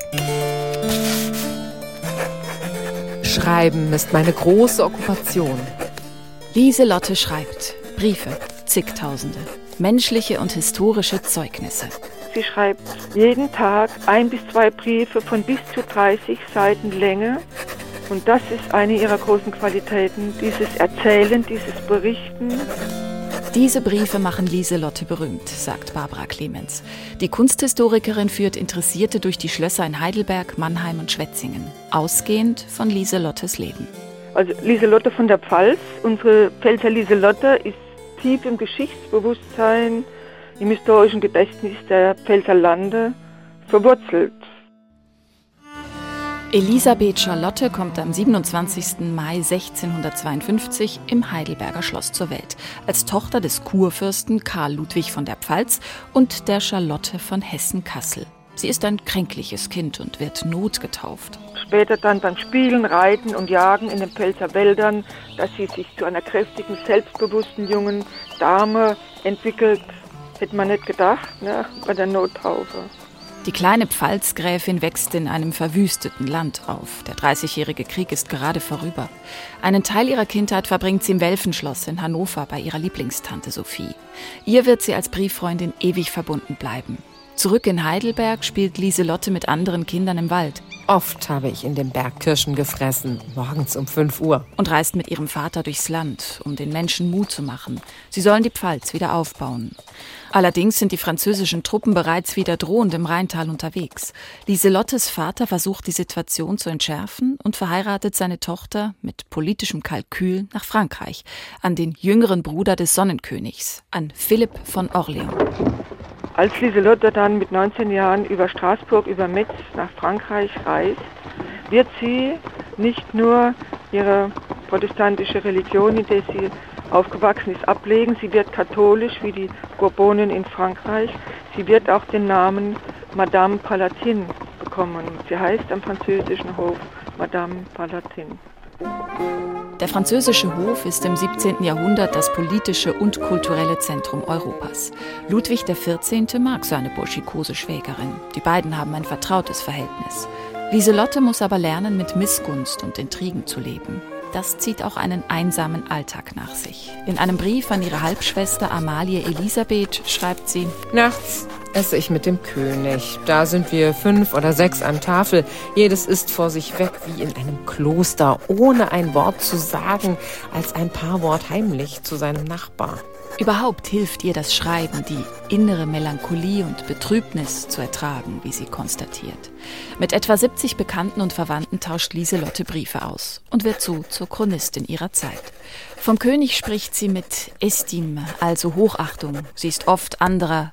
Schreiben ist meine große Okkupation. Lieselotte schreibt Briefe, zigtausende, menschliche und historische Zeugnisse. Sie schreibt jeden Tag 1 bis 2 Briefe von bis zu 30 Seiten Länge. Und das ist eine ihrer großen Qualitäten, dieses Erzählen, dieses Berichten. Diese Briefe machen Lieselotte berühmt, sagt Barbara Clemens. Die Kunsthistorikerin führt Interessierte durch die Schlösser in Heidelberg, Mannheim und Schwetzingen, ausgehend von Lieselottes Leben. Also Lieselotte von der Pfalz, unsere Pfälzer Lieselotte, ist tief im Geschichtsbewusstsein, im historischen Gedächtnis der Pfälzer Lande verwurzelt. Elisabeth Charlotte kommt am 27. Mai 1652 im Heidelberger Schloss zur Welt, als Tochter des Kurfürsten Karl Ludwig von der Pfalz und der Charlotte von Hessen-Kassel. Sie ist ein kränkliches Kind und wird notgetauft. Später dann beim Spielen, Reiten und Jagen in den Pfälzer Wäldern, dass sie sich zu einer kräftigen, selbstbewussten jungen Dame entwickelt, hätte man nicht gedacht, ne, bei der Nottaufe. Die kleine Pfalzgräfin wächst in einem verwüsteten Land auf. Der 30-jährige Krieg ist gerade vorüber. Einen Teil ihrer Kindheit verbringt sie im Welfenschloss in Hannover bei ihrer Lieblingstante Sophie. Ihr wird sie als Brieffreundin ewig verbunden bleiben. Zurück in Heidelberg spielt Lieselotte mit anderen Kindern im Wald. Oft habe ich in dem Berg Kirschen gefressen, morgens um 5 Uhr. Und reist mit ihrem Vater durchs Land, um den Menschen Mut zu machen. Sie sollen die Pfalz wieder aufbauen. Allerdings sind die französischen Truppen bereits wieder drohend im Rheintal unterwegs. Lieselottes Vater versucht, die Situation zu entschärfen und verheiratet seine Tochter mit politischem Kalkül nach Frankreich, an den jüngeren Bruder des Sonnenkönigs, an Philipp von Orléans. Als Lieselotte dann mit 19 Jahren über Straßburg, über Metz nach Frankreich reist, wird sie nicht nur ihre protestantische Religion, in der sie aufgewachsen ist, ablegen. Sie wird katholisch wie die Bourbonen in Frankreich. Sie wird auch den Namen Madame Palatin bekommen. Sie heißt am französischen Hof Madame Palatin. Der französische Hof ist im 17. Jahrhundert das politische und kulturelle Zentrum Europas. Ludwig XIV. Mag seine burschikose Schwägerin. Die beiden haben ein vertrautes Verhältnis. Lieselotte muss aber lernen, mit Missgunst und Intrigen zu leben. Das zieht auch einen einsamen Alltag nach sich. In einem Brief an ihre Halbschwester Amalie Elisabeth schreibt sie: Nachts esse ich mit dem König. Da sind wir 5 oder 6 an Tafel. Jedes isst vor sich weg wie in einem Kloster, ohne ein Wort zu sagen, als ein Paarwort heimlich zu seinem Nachbar. Überhaupt hilft ihr das Schreiben, die innere Melancholie und Betrübnis zu ertragen, wie sie konstatiert. Mit etwa 70 Bekannten und Verwandten tauscht Lieselotte Briefe aus und wird so zur Chronistin ihrer Zeit. Vom König spricht sie mit Estime, also Hochachtung. Sie ist oft anderer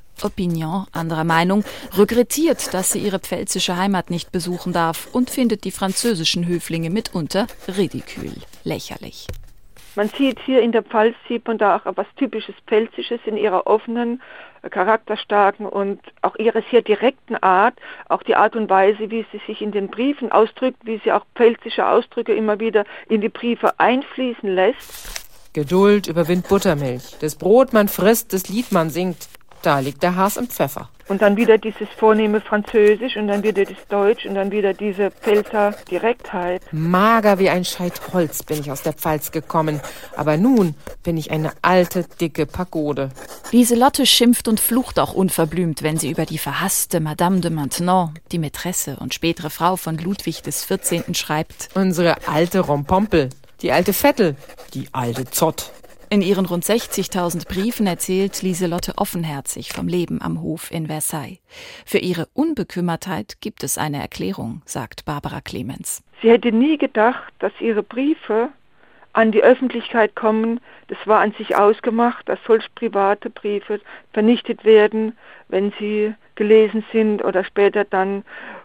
Meinung, regretiert, dass sie ihre pfälzische Heimat nicht besuchen darf und findet die französischen Höflinge mitunter ridikül, lächerlich. Man sieht hier in der Pfalz, sieht man da auch etwas typisches Pfälzisches in ihrer offenen, charakterstarken und auch ihrer sehr direkten Art, auch die Art und Weise, wie sie sich in den Briefen ausdrückt, wie sie auch pfälzische Ausdrücke immer wieder in die Briefe einfließen lässt. Geduld überwindet Buttermilch. Das Brot man frisst, das Lied man singt. Da liegt der Haß im Pfeffer. Und dann wieder dieses vornehme Französisch und dann wieder das Deutsch und dann wieder diese Pfälzer Direktheit. Mager wie ein Scheit Holz bin ich aus der Pfalz gekommen. Aber nun bin ich eine alte, dicke Pagode. Lieselotte schimpft und flucht auch unverblümt, wenn sie über die verhasste Madame de Maintenon, die Mätresse und spätere Frau von Ludwig XIV. Schreibt: Unsere alte Rompompel, die alte Vettel, die alte Zott. In ihren rund 60.000 Briefen erzählt Lieselotte offenherzig vom Leben am Hof in Versailles. Für ihre Unbekümmertheit gibt es eine Erklärung, sagt Barbara Clemens. Sie hätte nie gedacht, dass ihre Briefe an die Öffentlichkeit kommen. Das war an sich ausgemacht, dass solch private Briefe vernichtet werden, wenn sie gelesen sind oder später dann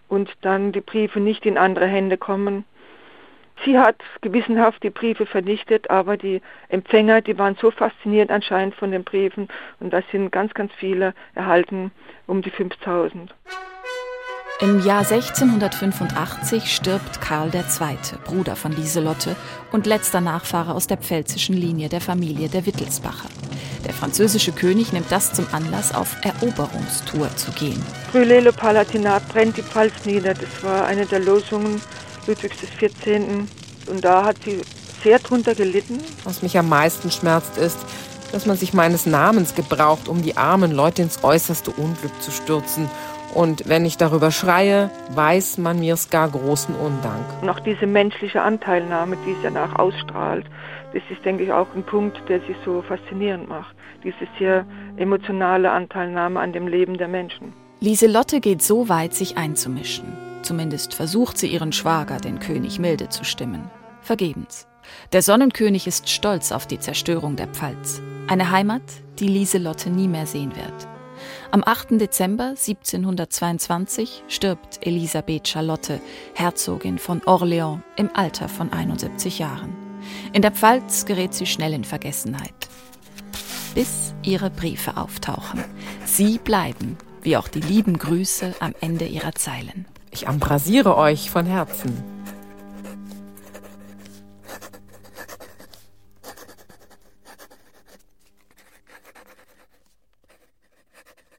die Briefe nicht in andere Hände kommen. Sie hat gewissenhaft die Briefe vernichtet, aber die Empfänger, die waren so fasziniert anscheinend von den Briefen und da sind ganz, ganz viele erhalten, um die 5000. Im Jahr 1685 stirbt Karl II., Bruder von Lieselotte und letzter Nachfahre aus der pfälzischen Linie der Familie der Wittelsbacher. Der französische König nimmt das zum Anlass, auf Eroberungstour zu gehen. Brûlez le Palatinat, brennt die Pfalz nieder. Das war eine der Losungen Ludwigs XIV. Und da hat sie sehr drunter gelitten. Was mich am meisten schmerzt, ist, dass man sich meines Namens gebraucht, um die armen Leute ins äußerste Unglück zu stürzen. Und wenn ich darüber schreie, weiß man mir's gar großen Undank. Und auch diese menschliche Anteilnahme, die es danach ausstrahlt, das ist, denke ich, auch ein Punkt, der sie so faszinierend macht. Diese sehr emotionale Anteilnahme an dem Leben der Menschen. Lieselotte geht so weit, sich einzumischen. Zumindest versucht sie ihren Schwager, den König, milde zu stimmen. Vergebens. Der Sonnenkönig ist stolz auf die Zerstörung der Pfalz. Eine Heimat, die Lieselotte nie mehr sehen wird. Am 8. Dezember 1722 stirbt Elisabeth Charlotte, Herzogin von Orléans, im Alter von 71 Jahren. In der Pfalz gerät sie schnell in Vergessenheit. Bis ihre Briefe auftauchen. Sie bleiben, wie auch die lieben Grüße am Ende ihrer Zeilen. Ich embrasiere euch von Herzen.